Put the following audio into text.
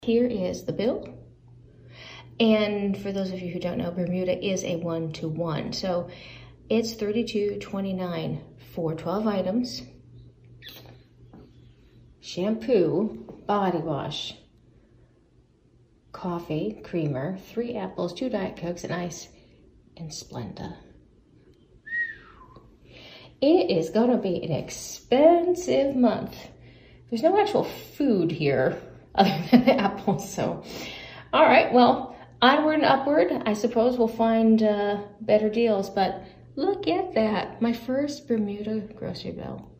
Here is the bill. And for those of you who don't know, Bermuda is a 1-to-1. So it's $32.29 for 12 items. Shampoo, body wash, coffee, creamer, 3 apples, 2 Diet Cokes, an ice, and Splenda. It is gonna be an expensive month. There's no actual food here other than the apples, so. All right, well, onward and upward. I suppose we'll find better deals, but look at that. My first Bermuda grocery bill.